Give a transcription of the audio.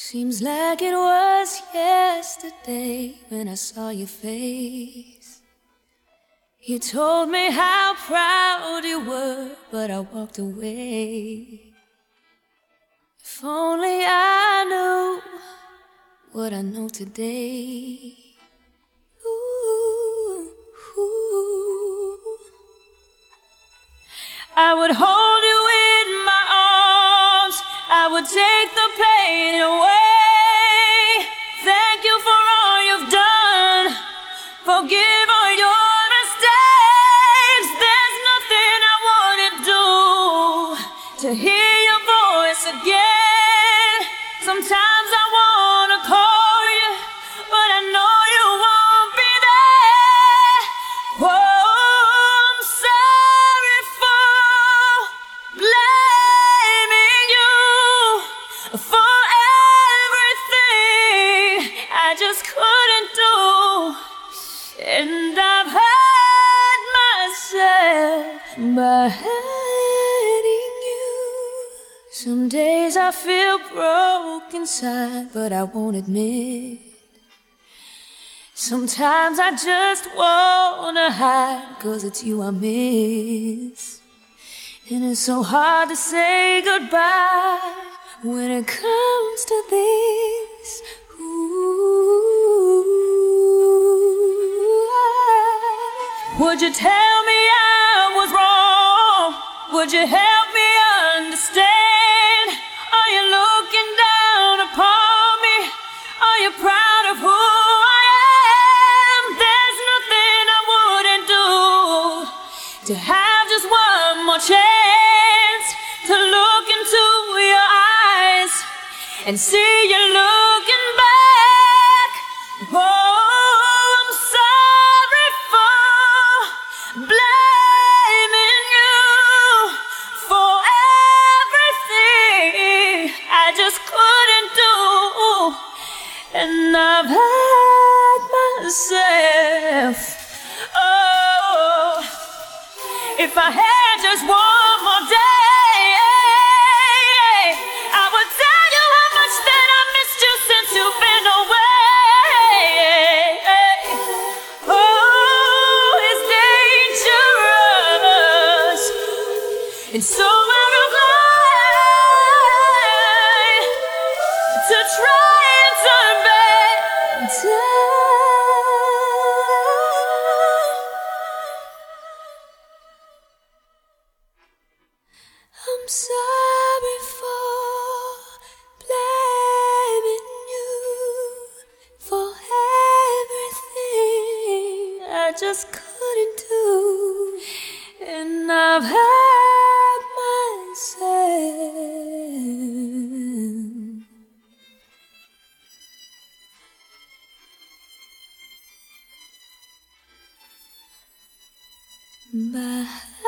Seems like it was yesterday when I saw your face. You told me how proud you were, but I walked away. If only I knew what I know today. Ooh, ooh. I would hold you in my arms, I would take the pain away. Thank you for all you've done, forgive all your mistakes. There's nothing I wouldn't do to hear your voice again. Sometimes I wanna call you, but I know you won't be there. Whoa, I'm sorry for blaming you for everything I just couldn't do. And I've hurt myself by hurting you. Some days I feel broke inside, but I won't admit. Sometimes I just wanna hide, 'cause it's you I miss. And it's so hard to say goodbye when it comes to this. Ooh, would you tell me I was wrong? Would you help me understand? Are you looking down upon me? Are you proud of who I am? There's nothing I wouldn't do to have just one more chance to look into your eyes and see you looking back. Oh, I'm sorry for blaming you for everything I just couldn't do. And I've hurt myself. Oh, if I had just one more day, I would tell you how much that I missed you since you've been away. Oh, it's dangerous and so out of line to try and turn back time. I'm sorry for blaming you for everything I just couldn't do. And I've hurt myself by